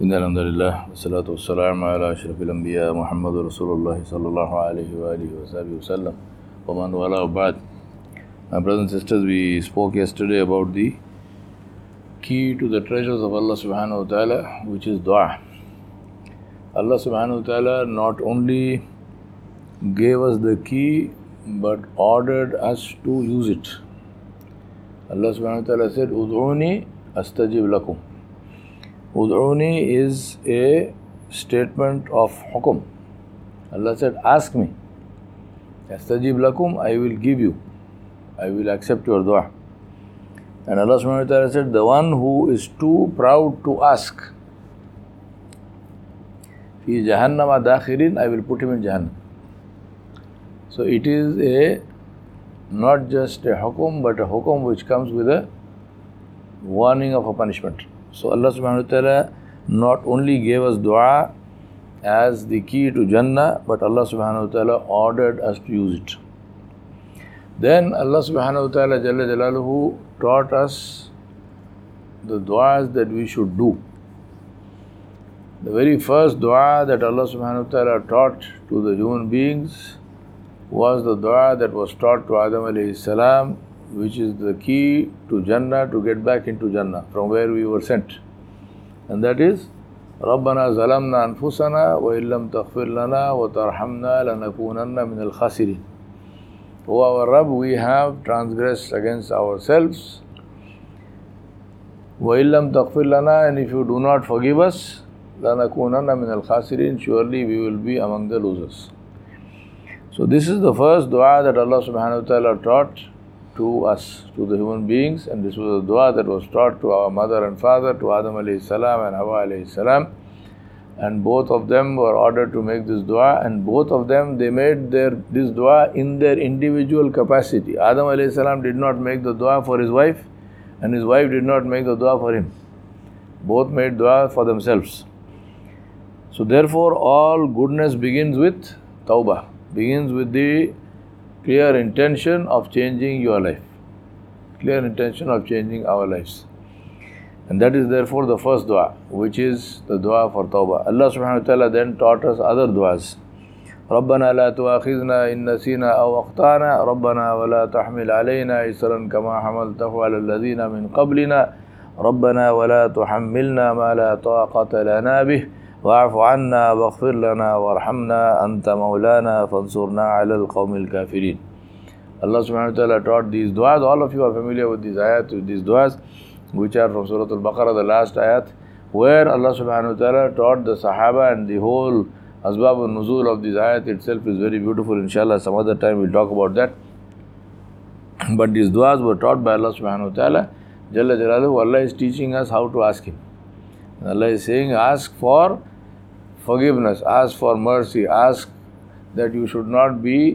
Alhamdulillah, wassalatu wassalamu ala ashrafil anbiya Muhammad Rasulullah sallallahu alayhi wa alihi wa sahbihi wa sallam wa man wala ba'd. My brothers and sisters, we spoke yesterday about the key to the treasures of Allah subhanahu wa ta'ala, which is dua. Allah subhanahu wa ta'ala not only gave us the key but ordered us to use it. Allah subhanahu wa ta'ala said, Ud'uni astajib lakum. Ud'uni is a statement of hukum. Allah said, ask me. Astajib lakum, I will give you. I will accept your dua. And Allah subhanahu wa ta'ala said, the one who is too proud to ask, fi jahannama dakhirin, I will put him in Jahannam. So it is not just a hukum, but a hukum which comes with a warning of a punishment. So Allah subhanahu wa ta'ala not only gave us dua as the key to Jannah, but Allah subhanahu wa ta'ala ordered us to use it. Then Allah subhanahu wa ta'ala Jalla Jalaluhu taught us the du'as that we should do. The very first dua that Allah subhanahu wa ta'ala taught to the human beings was the dua that was taught to Adam alayhi salam, which is the key to Jannah, to get back into Jannah, from where we were sent. And that is, رَبَّنَا ظَلَمْنَا أَنفُسَنَا وَإِن لَمْ تَغْفِرْ لَنَا وَتَرْحَمْنَا لَنَكُونَنَّ مِنَ الْخَاسِرِينَ. O our Rabb, we have transgressed against ourselves. وَإِن لَمْ تَغْفِرْ لَنَا, and if you do not forgive us, لَنَكُونَنَّ مِنَ الْخَاسِرِينَ, surely we will be among the losers. So this is the first dua that Allah subhanahu wa ta'ala taught to us, to the human beings, and this was a dua that was taught to our mother and father, to Adam alayhi salam and Hawa alayhi salam, and both of them were ordered to make this dua, and both of them, they made this dua in their individual capacity. Adam alayhi salam did not make the dua for his wife, and his wife did not make the dua for him. Both made dua for themselves. So therefore all goodness begins with tawbah, begins with the clear intention of changing your life, clear intention of changing our lives. And that is therefore the first dua, which is the dua for tawbah. Allah subhanahu wa ta'ala then taught us other duas. رَبَّنَا لَا تُؤَاخِذْنَا إِن نَّسِينَا أَوْ أَخْطَأْنَا رَبَّنَا وَلَا تَحْمِلْ عَلَيْنَا إِصْرًا كَمَا حَمَلْتَهُ عَلَى الَّذِينَ مِن قَبْلِنَا رَبَّنَا وَلَا تُحَمِّلْنَا مَا لَا طَاقَةَ لَنَا بِهِ وَاعْفُ عَنَّا وَاغْفِرْ لَنَا وَارْحَمْنَا أَنْتَ مَوْلَانَا فَانصُرْنَا عَلَى الْقَوْمِ الْكَافِرِينَ. Allah subhanahu wa ta'ala taught these du'as. All of you are familiar with these ayat, with these du'as, which are from Surah Al-Baqarah, the last ayat, where Allah subhanahu wa ta'ala taught the Sahaba, and the whole asbab al-nuzul of this ayat itself is very beautiful. Inshallah, some other time we'll talk about that. But these du'as were taught by Allah subhanahu wa ta'ala. Jalla Jalaluhu, Allah is teaching us how to ask Him. And Allah is saying, ask for forgiveness, ask for mercy, ask that you should not be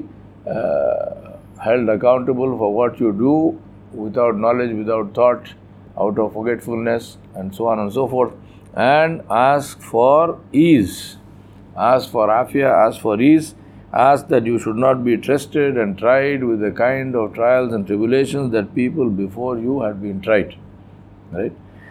held accountable for what you do without knowledge, without thought, out of forgetfulness, and so on and so forth. And ask for ease, ask for afiyah, ask for ease, ask that you should not be tested and tried with the kind of trials and tribulations that people before you had been tried. Right?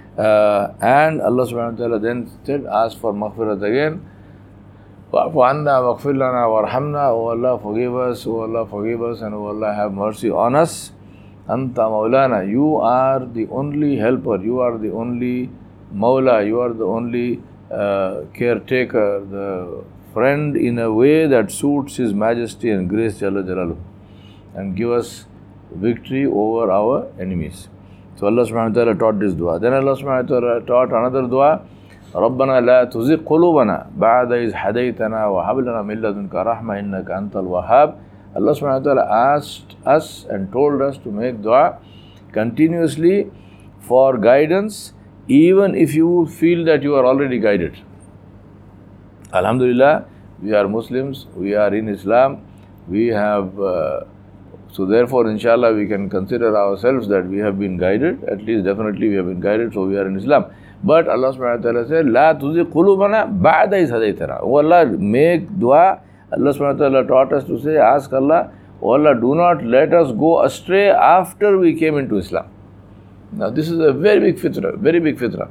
And Allah subhanahu wa ta'ala then said, ask for maghfirat again. وَاعْفُ عَنَّا وَاغْفِرْ لَنَا وَارْحَمْنَا. O Allah, forgive us, O Allah, forgive us, and O Allah, have mercy on us. Anta Maulana, you are the only helper, you are the only Maula, you are the only caretaker, the friend in a way that suits His Majesty and Grace Jalla Jalaluhu, and give us victory over our enemies. So Allah subhanahu wa ta'ala taught this dua. Then Allah subhanahu wa ta'ala taught another dua. رَبَّنَا لَا تُزِغْ قُلُوبَنَا بَعْدَ إِذْ هَدَيْتَنَا وَهَبْ لَنَا مِن لَّدُنكَ رَحْمَةً إِنَّكَ أَنتَ الْوَهَّابُ. Allah subhanahu wa ta'ala asked us and told us to make dua continuously for guidance, even if you feel that you are already guided. Alhamdulillah, we are Muslims, we are in Islam, we have so therefore inshallah we can consider ourselves that we have been guided, at least definitely we have been guided, so we are in Islam. But Allah subhanahu wa ta'ala said, La tuzi qulubana ba'da is hadaytana. O Allah, make dua. Allah subhanahu wa ta'ala taught us to say, ask Allah, O Allah, do not let us go astray after we came into Islam. Now this is a very big fitrah, very big fitrah.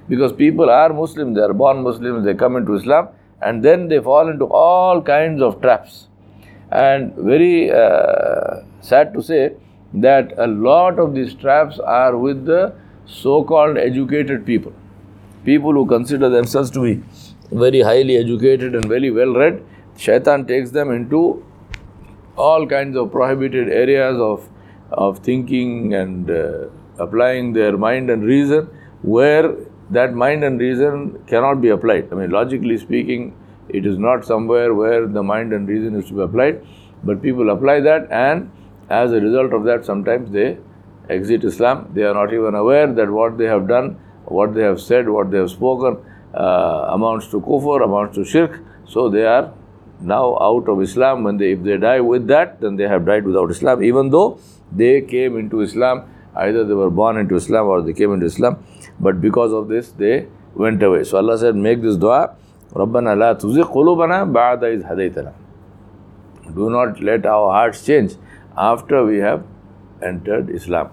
Because people are Muslims, they are born Muslims, they come into Islam, and then they fall into all kinds of traps. And very sad to say that a lot of these traps are with the so-called educated people. People who consider themselves to be very highly educated and very well read. Shaitan takes them into all kinds of prohibited areas of thinking and applying their mind and reason, where that mind and reason cannot be applied. I mean, logically speaking, it is not somewhere where the mind and reason is to be applied, but people apply that, and as a result of that, sometimes they exit Islam. They are not even aware that what they have done, what they have said, what they have spoken amounts to kufr, amounts to shirk. So they are now out of Islam. If they die with that, then they have died without Islam, even though they came into Islam. Either they were born into Islam or they came into Islam, but because of this they went away. So Allah said, make this dua, Rabbana la tuzigh qulubana ba'da iz hadaytana. Do not let our hearts change after we have entered Islam.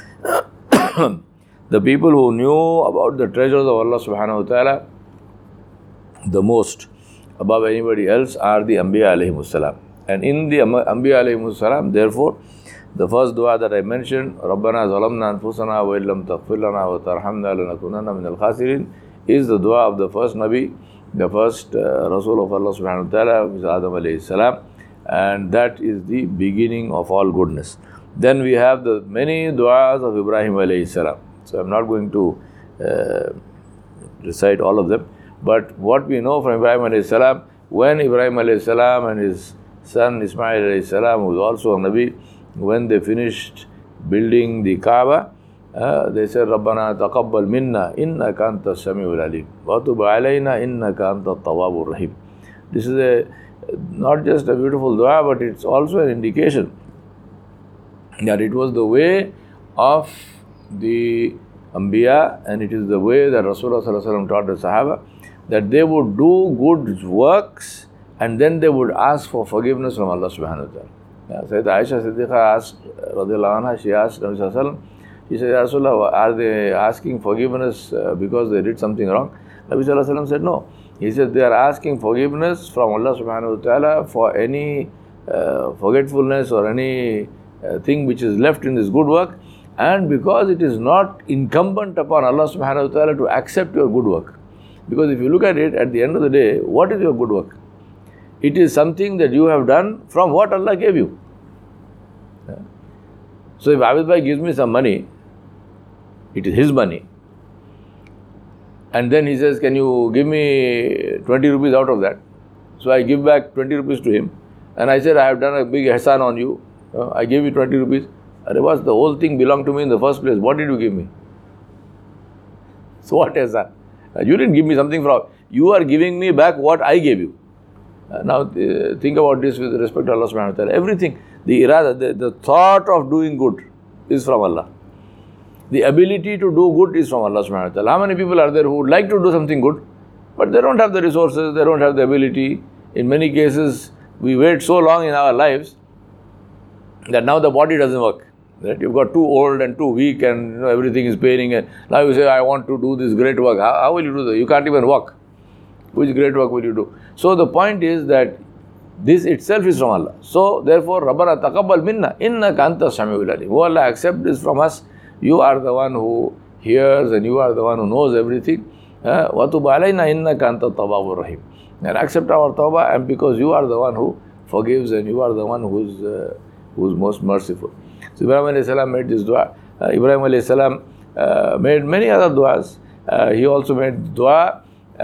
The people who knew about the treasures of Allah subhanahu wa ta'ala the most above anybody else are the Anbiya alayhimus salam. And in the Anbiya alayhimus salam, therefore, the first dua that I mentioned, Rabbana zalamna anfusana wa illam taghfir lana wa tarhamna lanakunanna min al-khasirin, is the dua of the first Nabi, the first Rasul of Allah subhanahu wa ta'ala, which is Adam alayhi salam, and that is the beginning of all goodness. Then we have the many duas of Ibrahim alayhi salam. So I'm not going to recite all of them, but what we know from Ibrahim alayhi salam, when Ibrahim alayhi salam and his son Ismail alayhi salam, who was also a Nabi, when they finished building the Kaaba, they said, Rabbana taqabbal minna innaka anta as-sami'ul alim wa tub alayna innaka anta at-tawwabur rahim. This is not just a beautiful dua, but it's also an indication that it was the way of the Anbiya, and it is the way that Rasulullah sallallahu alaihi wasallam taught the Sahaba, that they would do good works and then they would ask for forgiveness from Allah subhanahu wa ta'ala. Sayyidah Aisha Siddiqa asked, radiallahu anha, she asked Nabi sallallahu alaihi wasallam, she said, Ya Rasulullah, are they asking forgiveness because they did something wrong? Nabi sallallahu alaihi wasallam said, no. He said, they are asking forgiveness from Allah subhanahu wa ta'ala for any forgetfulness or any thing which is left in this good work, and because it is not incumbent upon Allah subhanahu wa ta'ala to accept your good work. Because if you look at it, at the end of the day, what is your good work? It is something that you have done from what Allah gave you. So if Abid Bhai gives me some money, it is his money, and then he says, can you give me 20 rupees out of that? So I give back 20 rupees to him, and I said, I have done a big ihsan on you, I gave you 20 rupees. Arewaz, the whole thing belonged to me in the first place. What did you give me? So what is that? You didn't give me something from, you are giving me back what I gave you. Now think about this with respect to Allah subhanahu wa ta'ala. Everything, the irada, the thought of doing good is from Allah. The ability to do good is from Allah subhanahu wa ta'ala. How many people are there who would like to do something good, but they don't have the resources, they don't have the ability. In many cases, we wait so long in our lives that now the body doesn't work. That you've got too old and too weak, and everything is paining, and now you say, I want to do this great work. How will you do that? You can't even walk. Which great work will you do? So the point is that this itself is from Allah. So therefore, Rabbana taqabbal minna innaka anta as-sami'ul alim. Oh Allah, accept this from us. You are the one who hears and you are the one who knows everything. Wa tub alayna innaka anta at-tawwabur rahim. And accept our tawbah, and because you are the one who forgives and you are the one who's most merciful. So Ibrahim alayhi salam made this dua. Ibrahim alayhi salam made many other duas. He also made dua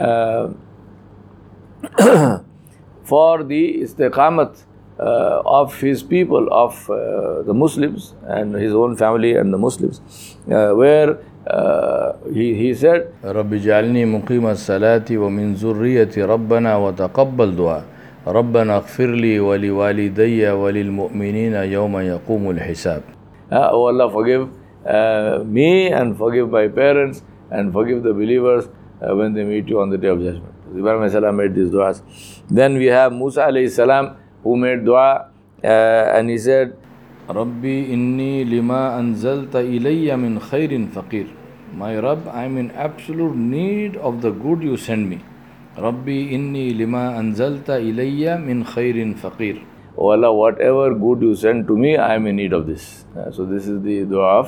for the istiqamat of his people, of the Muslims and his own family and the Muslims, where he said, Rabbi ja'alni muqima as-salati wa min zurriyati Rabbana wa taqabbal dua. Rabbana aghfirli wa li walidayya wa lil mu'minina yawma yaqumul hisab. Oh Allah, forgive me and forgive my parents and forgive the believers when they meet you on the day of judgment. Ibrahim alayhi salam made these duas. Then we have Musa alayhi salam, who made dua and he said, Rabbi inni lima anzalta ilayya min khairin faqir. my Rabb, I am in absolute need of the good you send me. Rabbi inni lima anzalta ilayya min khairin faqir. Oh Allah, whatever good you send to me, I am in need of this. So this is the dua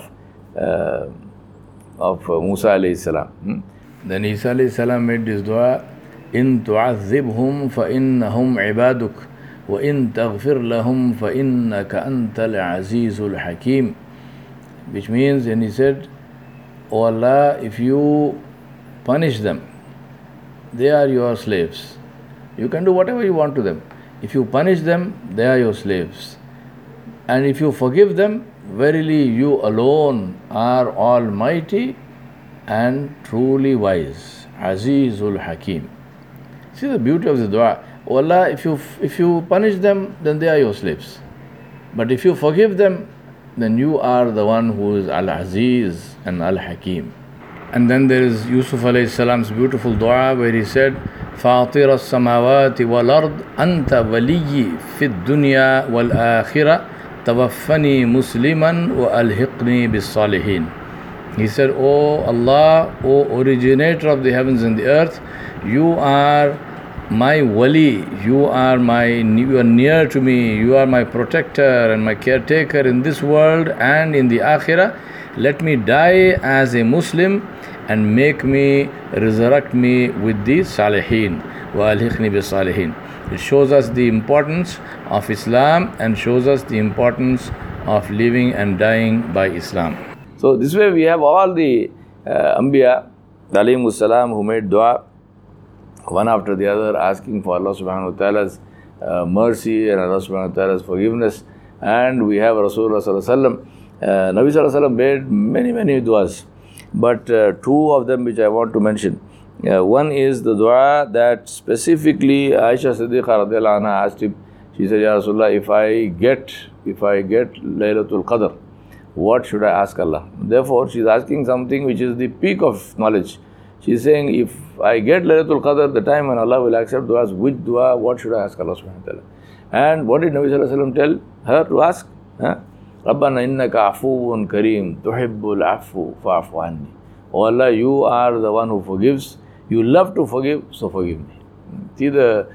of Musa alayhi salam. Then Isa alayhi salam made this dua, in tu'adhibhum fa innahum ibaduk wa in taghfir lahum fa innaka antal azizul hakim. Which means, and he said, O Allah, if you punish them, they are your slaves. You can do whatever you want to them. If you punish them, they are your slaves. And if you forgive them, verily you alone are almighty and truly wise. Azizul Hakim. See the beauty of the dua. O Allah, if you punish them, then they are your slaves. But if you forgive them, then you are the one who is Al-Aziz and Al-Hakim. And then there is Yusuf alayhi salam's beautiful dua where he said, فاطر السماوات والأرض أنت ولي في الدنيا والآخرة توفني مسلما وألحقني بالصالحين. He said, O Allah, O originator of the heavens and the earth, you are my wali, you are near to me, you are my protector and my caretaker in this world and in the akhirah. Let me die as a Muslim and resurrect me with the salihin. Wa alhiqni bi salihin. It shows us the importance of Islam and shows us the importance of living and dying by Islam. So this way we have all the Anbiya alayhimus salam who made dua one after the other, asking for Allah subhanahu wa ta'ala's mercy and Allah subhanahu wa ta'ala's forgiveness. And we have Rasulullah sallallahu alaihi wasallam. Nabi sallallahu alaihi wasallam made many duas, but two of them which I want to mention. One is the dua that specifically Aisha Siddiqa radiallahu anha asked him. She said, Ya Rasulullah, if I get Laylatul Qadr, what should I ask Allah? Therefore, she is asking something which is the peak of knowledge. She is saying, if I get Laylatul Qadr, the time when Allah will accept duas, which dua, what should I ask Allah subhanahu wa ta'ala? And what did Nabi sallallahu alaihi wasallam tell her to ask? Rabbana innaka afuun kareem, tuhibbul afu fa'afu anni. Oh Allah, you are the one who forgives. You love to forgive, so forgive me. See the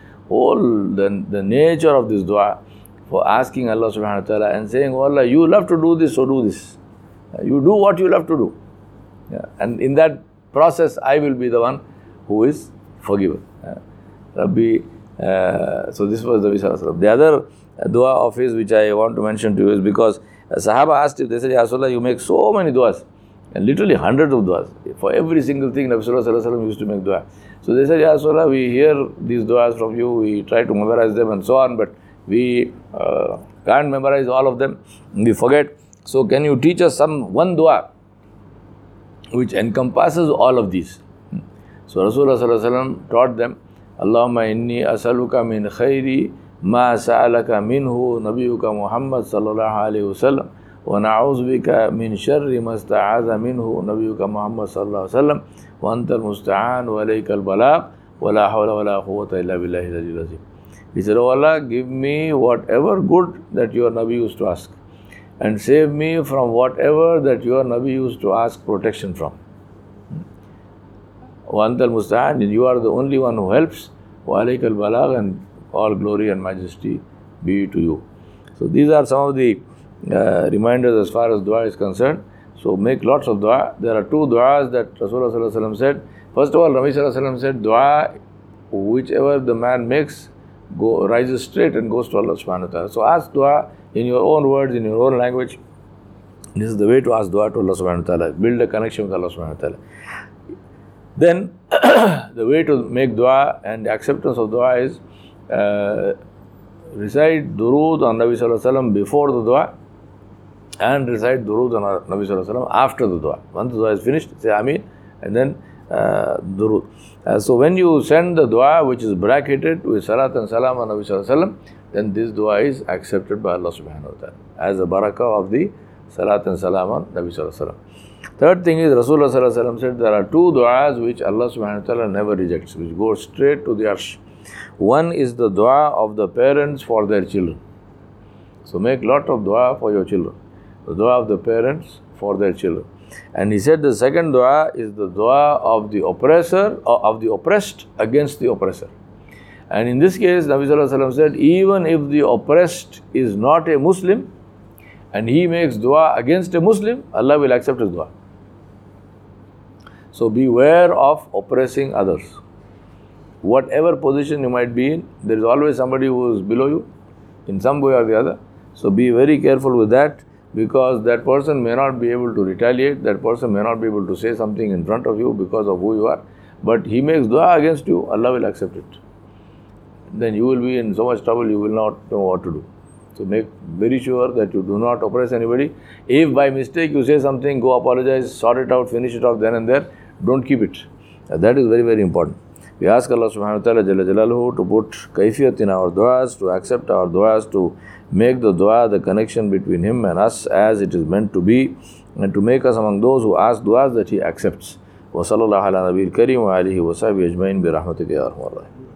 nature of this dua for asking Allah subhanahu wa ta'ala and saying, oh Allah, you love to do this, so do this. You do what you love to do. And in that process, I will be the one who is forgiven. Rabbi, so this was the Nabi. The other dua of his which I want to mention to you is because Sahaba asked him, they said, Ya Rasulullah, you make so many duas, and literally hundreds of duas. For every single thing, Nabi sallallahu alaihi wasallam used to make dua. So they said, Ya Rasulullah, we hear these duas from you, we try to memorize them and so on, but we can't memorize all of them, we forget. So can you teach us one dua which encompasses all of these? So Rasulullah sallallahu alaihi wasallam taught them, Allahumma inni as'aluka min khayri ma sa'alaka minhu nabiyuka Muhammad sallallahu alaihi wasallam wa na'udhu bika min sharri ma sta'aza minhu nabiyuka Muhammad sallallahu alaihi wasallam wa anta al-musta'an wa alayka al-balagh wa la hawla wa la quwwata illa billahi al-aliyyil azim. He said, Oh Allah, give me whatever good that your Nabi used to ask, and save me from whatever that your Nabi used to ask protection from. Wa anta al-musta'an, and you are the only one who helps. Wa alayka al-balagh, and all glory and majesty be to you. So these are some of the reminders as far as dua is concerned. So make lots of dua. There are two duas that Rasulullah sallallahu alaihi wasallam said. First of all, Nabi sallallahu alaihi wasallam said, dua whichever the man makes rises straight and goes to Allah subhanahu wa ta'ala. So ask dua in your own words, in your own language. This is the way to ask dua to Allah subhanahu wa ta'ala. Build a connection with Allah subhanahu wa ta'ala. Then the way to make dua and the acceptance of dua is recite durood on Nabi sallallahu alaihi wasallam before the dua, and recite durood on Nabi sallallahu alaihi wasallam after the dua. Once the dua is finished, say Ameen, and then durood. So when you send the dua which is bracketed with salat and salam on Nabi sallallahu alaihi wasallam, then this dua is accepted by Allah subhanahu wa ta'ala as a barakah of the salat and salam on Nabi sallallahu alaihi wasallam. Third thing is, Rasulullah sallallahu alaihi wasallam said there are two duas which Allah subhanahu wa ta'ala never rejects, which go straight to the arsh. One is the dua of the parents for their children. So make lot of dua for your children. The dua of the parents for their children. And he said the second dua is the dua of the oppressor or of the oppressed against the oppressor. And in this case, Nabi Sallallahu Alaihi Wasallam said, even if the oppressed is not a Muslim and he makes dua against a Muslim, Allah will accept his dua. So beware of oppressing others. Whatever position you might be in, there is always somebody who is below you in some way or the other. So be very careful with that, because that person may not be able to retaliate, that person may not be able to say something in front of you because of who you are, but he makes dua against you, Allah will accept it. Then you will be in so much trouble, you will not know what to do. So make very sure that you do not oppress anybody. If by mistake you say something, go apologize, sort it out, finish it off then and there. Don't keep it. That is very, very important. We ask Allah subhanahu wa ta'ala Jalla Jalaluhu to put kaifiyat in our du'as, to accept our du'as, to make the dua the connection between Him and us as it is meant to be, and to make us among those who ask du'as that He accepts. Wa sallallahu ala nabiyil kareem wa alihi wa sahbihi ajmain bi rahmatika ya arhamar rahim.